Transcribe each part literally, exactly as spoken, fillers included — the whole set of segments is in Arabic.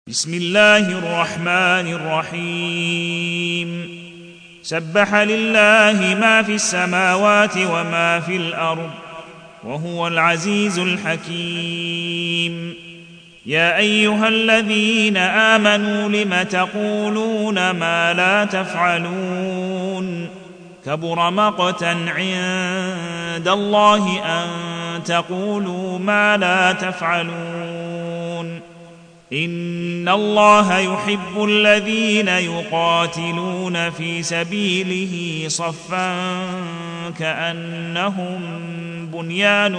بسم الله الرحمن الرحيم سبح لله ما في السماوات وما في الأرض وهو العزيز الحكيم يا أيها الذين آمنوا لم تقولون ما لا تفعلون كبر مقتا عند الله أن تقولوا ما لا تفعلون إن الله يحب الذين يقاتلون في سبيله صفا كأنهم بنيان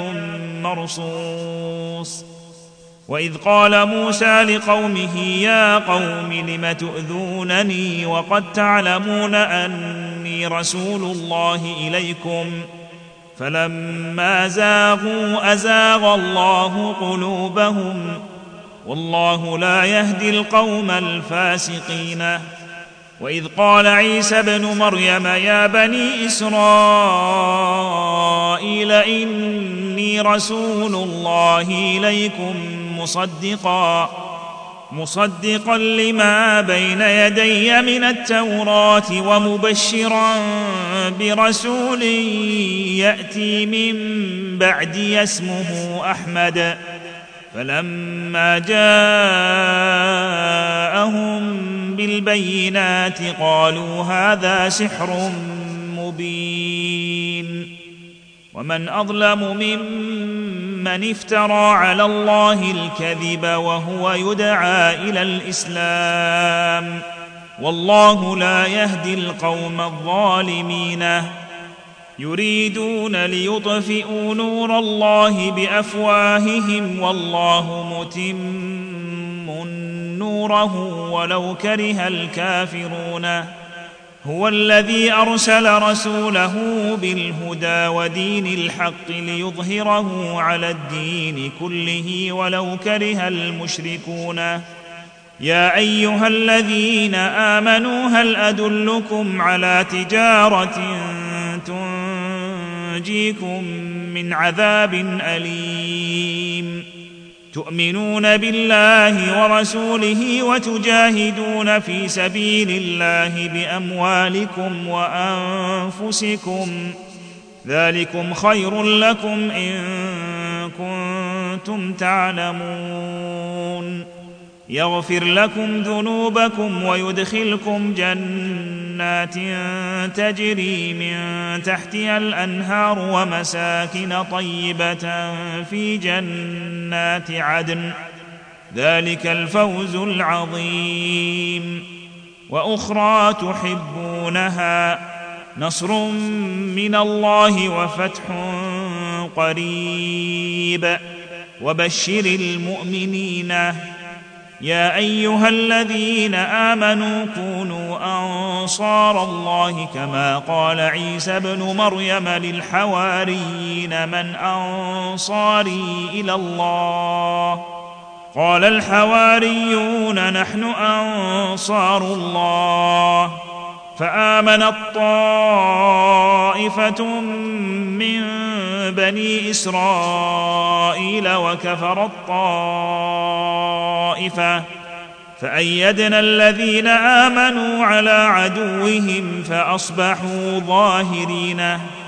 مرصوص وإذ قال موسى لقومه يا قوم لم تؤذونني وقد تعلمون أني رسول الله إليكم فلما زاغوا أزاغ الله قلوبهم والله لا يهدي القوم الفاسقين وإذ قال عيسى ابن مريم يا بني إسرائيل إني رسول الله إليكم مصدقا مصدقا لما بين يدي من التوراة ومبشرا برسول يأتي من بعدي اسمه أحمد فلما جاءهم بالبينات قالوا هذا سحر مبين ومن أظلم ممن افترى على الله الكذب وهو يدعى إلى الإسلام والله لا يهدي القوم الظالمين يريدون ليطفئوا نور الله بأفواههم والله متم نوره ولو كره الكافرون هو الذي أرسل رسوله بالهدى ودين الحق ليظهره على الدين كله ولو كره المشركون يا أيها الذين آمنوا هل أدلكم على تجارة تنجيكم من عذاب أليم تؤمنون بالله ورسوله وتجاهدون في سبيل الله بأموالكم وأنفسكم ذلكم خير لكم إن كنتم تعلمون يغفر لكم ذنوبكم ويدخلكم جنات تجري من تحتها الأنهار ومساكن طيبة في جنات عدن ذلك الفوز العظيم وأخرى تحبونها نصر من الله وفتح قريب وبشر المؤمنين يا أيها الذين آمنوا كونوا أنصار الله كما قال عيسى ابن مريم للحواريين من أنصاري إلى الله قال الحواريون نحن أنصار الله فآمنت طائفة من بني إسرائيل وكفرت طائفة فأيدنا الذين آمنوا على عدوهم فأصبحوا ظاهرين